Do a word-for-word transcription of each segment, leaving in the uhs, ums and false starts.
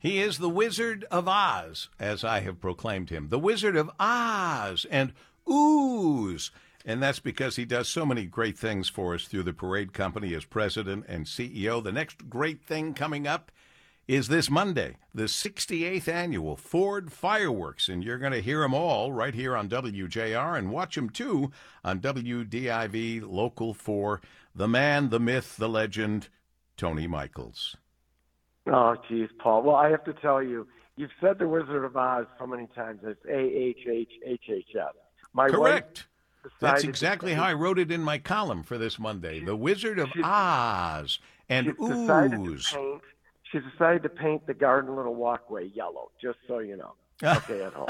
He is the Wizard of Oz, as I have proclaimed him. The Wizard of Oz and Ooze. And that's because he does so many great things for us through the parade company as president and C E O. The next great thing coming up is this Monday, the sixty-eighth annual Ford Fireworks. And you're going to hear them all right here on W J R and watch them, too, on W D I V Local four. The man, the myth, the legend, Tony Michaels. Oh, geez, Paul. Well, I have to tell you, you've said the Wizard of Oz so many times. It's A H H H H S. My Correct. Wife That's exactly how I wrote it in my column for this Monday. She, the Wizard of Oz and she's Ooze. Decided to paint, she decided to paint the garden little walkway yellow, just so you know. Okay, at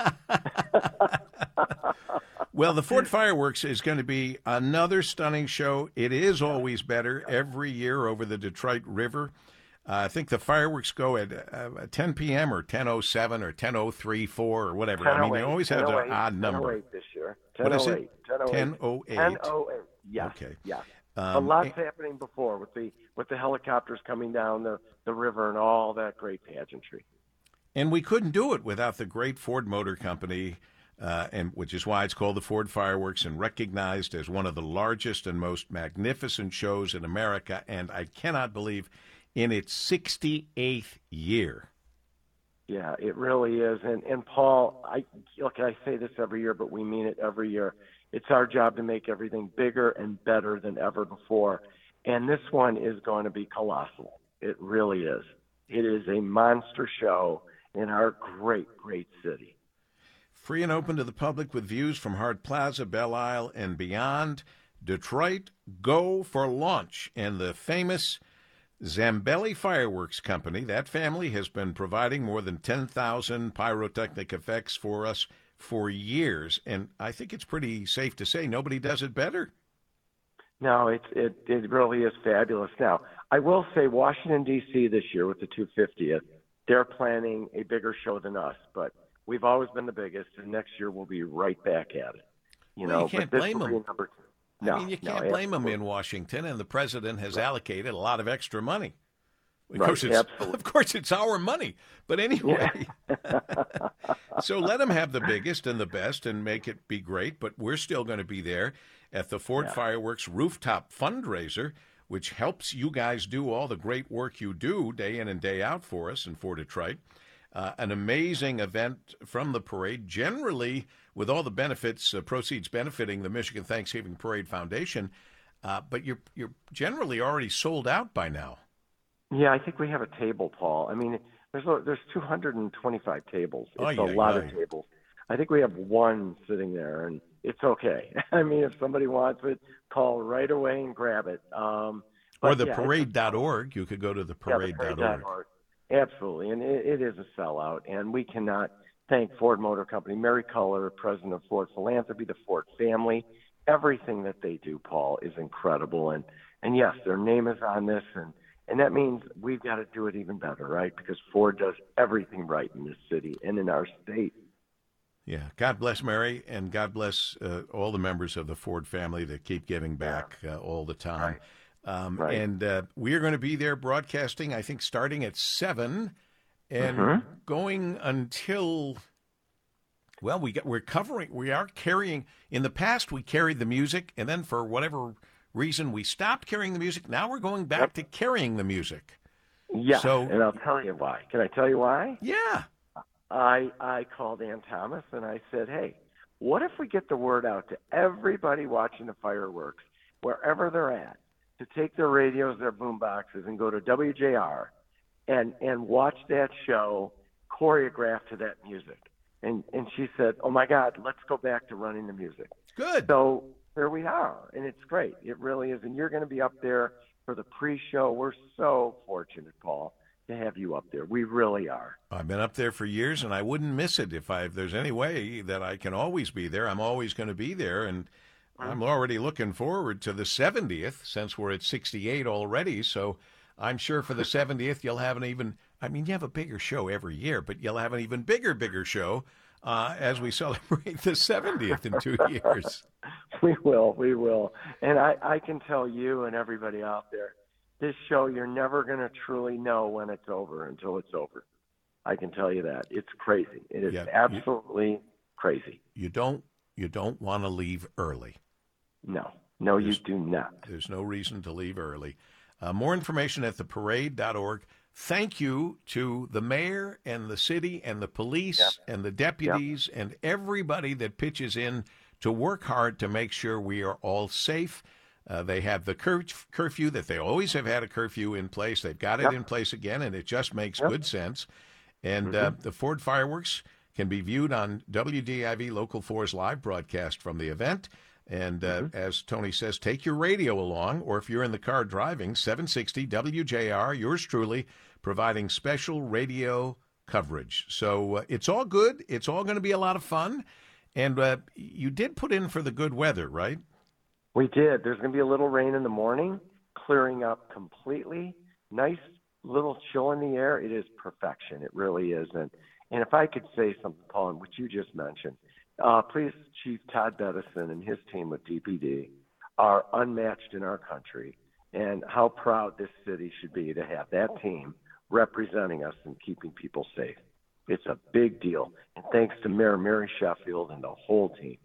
home. Well, the Ford Fireworks is going to be another stunning show. It is always better every year over the Detroit River. Uh, I think the fireworks go at uh, ten p.m. or ten oh seven or ten oh three, four or whatever. I mean, you always have an odd number. ten oh eight this year. What is it? ten oh eight. ten oh eight. Yes. Okay. Yeah. Um, a lot's happening before with the with the helicopters coming down the, the river and all that great pageantry. And we couldn't do it without the great Ford Motor Company, uh, and which is why it's called the Ford Fireworks and recognized as one of the largest and most magnificent shows in America. And I cannot believe in its sixty-eighth year. Yeah, it really is. And and Paul, I look, I say this every year, but we mean it every year. It's our job to make everything bigger and better than ever before. And this one is going to be colossal. It really is. It is a monster show in our great, great city. Free and open to the public with views from Hart Plaza, Belle Isle, and beyond. Detroit, go for launch. And the famous Zambelli Fireworks Company, that family has been providing more than ten thousand pyrotechnic effects for us for years, and I think it's pretty safe to say nobody does it better. No, it, it, it really is fabulous. Now, I will say Washington, D C this year with the two hundred fiftieth, they're planning a bigger show than us, but we've always been the biggest, and next year we'll be right back at it. You well, know, you can't but blame them. Number two. No, I mean, you can't no, blame absolutely. them in Washington, and the president has right. allocated a lot of extra money. Of right, course, it's, absolutely. of course, it's our money. But anyway, yeah. So let them have the biggest and the best and make it be great. But we're still going to be there at the Ford yeah. Fireworks Rooftop Fundraiser, which helps you guys do all the great work you do day in and day out for us and for Detroit. Uh, an amazing event from the parade, generally with all the benefits, uh, proceeds benefiting the Michigan Thanksgiving Parade Foundation. Uh, but you're you're generally already sold out by now. Yeah, I think we have a table, Paul. I mean, there's a, there's two hundred twenty-five tables. It's oh, yeah, a lot yeah. of tables. I think we have one sitting there, and it's okay. I mean, if somebody wants it, call right away and grab it. Um, or the yeah, parade dot org. You could go to the parade dot org. Yeah, the parade dot org. Absolutely, and it, it is a sellout, and we cannot thank Ford Motor Company, Mary Culler, president of Ford Philanthropy, the Ford family. Everything that they do, Paul, is incredible, and and yes, their name is on this, and and that means we've got to do it even better, right? Because Ford does everything right in this city and in our state. Yeah, God bless Mary, and God bless uh, all the members of the Ford family that keep giving back uh, all the time. Right. Um, right. And uh, we are going to be there broadcasting, I think, starting at seven and mm-hmm. going until, well, we got, we're covering, we are carrying, in the past we carried the music, and then for whatever reason we stopped carrying the music. Now we're going back yep. to carrying the music. Yeah, so, and I'll tell you why. Can I tell you why? Yeah. I I called Ann Thomas, and I said, hey, what if we get the word out to everybody watching the fireworks, wherever they're at, to take their radios, their boom boxes, and go to W J R and and watch that show choreographed to that music. And and she said, oh, my God, let's go back to running the music. Good. So here we are, and it's great. It really is. And you're going to be up there for the pre-show. We're so fortunate, Paul, to have you up there. We really are. I've been up there for years, and I wouldn't miss it if, I, if there's any way that I can always be there. I'm always going to be there, and I'm already looking forward to the seventieth, since we're at sixty-eight already. So I'm sure for the seventieth, you'll have an even, I mean, you have a bigger show every year, but you'll have an even bigger, bigger show uh, as we celebrate the seventieth in two years. We will, we will. And I, I can tell you and everybody out there, this show, you're never going to truly know when it's over until it's over. I can tell you that. It's crazy. It is Yeah, absolutely you, crazy. You don't you don't want to leave early. No. No, there's, you do not. There's no reason to leave early. Uh, more information at the parade dot org. Thank you to the mayor and the city and the police yep. and the deputies yep. and everybody that pitches in to work hard to make sure we are all safe. Uh, they have the cur- curfew that they always have had a curfew in place. They've got it yep. in place again, and it just makes yep. good sense. And mm-hmm. uh, the Ford fireworks can be viewed on W D I V Local four's live broadcast from the event. And uh, mm-hmm. as Tony says, take your radio along, or if you're in the car driving, seven sixty W J R, yours truly, providing special radio coverage. So uh, it's all good. It's all going to be a lot of fun. And uh, you did put in for the good weather, right? We did. There's going to be a little rain in the morning, clearing up completely. Nice little chill in the air. It is perfection. It really is. And, and if I could say something, Paul, and what you just mentioned, uh, please, Chief Todd Bettison and his team with D P D are unmatched in our country. And how proud this city should be to have that team representing us and keeping people safe. It's a big deal. And thanks to Mayor Mary Sheffield and the whole team.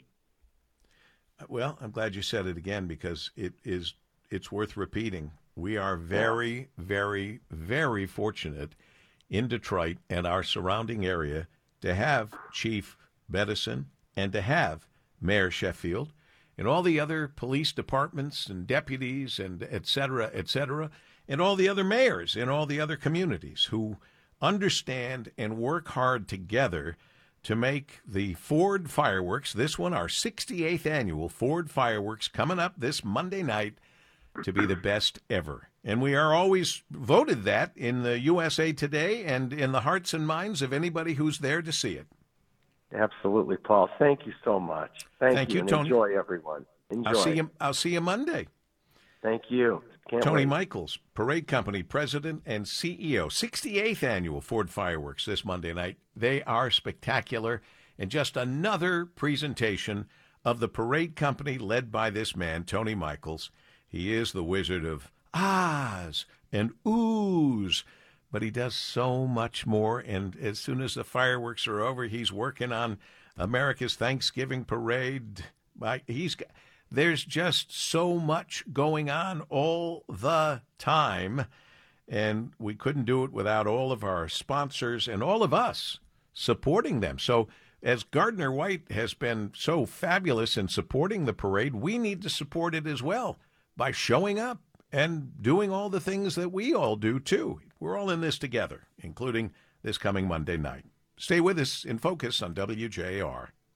Well, I'm glad you said it again because it is it's worth repeating. We are very, very, very fortunate in Detroit and our surrounding area to have Chief Bettison and to have Mayor Sheffield and all the other police departments and deputies and et cetera, et cetera, and all the other mayors in all the other communities who understand and work hard together to make the Ford fireworks, this one, our sixty-eighth annual Ford fireworks, coming up this Monday night, to be the best ever. And we are always voted that in the U S A Today and in the hearts and minds of anybody who's there to see it. Absolutely, Paul. Thank you so much. Thank, Thank you, you and Tony. Enjoy, everyone. Enjoy. I'll see you. I'll see you Monday. Thank you. Can't Tony wait. Michaels, Parade Company President and C E O, sixty-eighth Annual Ford Fireworks this Monday night. They are spectacular, and just another presentation of the Parade Company led by this man, Tony Michaels. He is the Wizard of Ahs and Oohs, but he does so much more, and as soon as the fireworks are over, he's working on America's Thanksgiving Parade. He's got... There's just so much going on all the time, and we couldn't do it without all of our sponsors and all of us supporting them. So as Gardner White has been so fabulous in supporting the parade, we need to support it as well by showing up and doing all the things that we all do, too. We're all in this together, including this coming Monday night. Stay with us in Focus on W J R.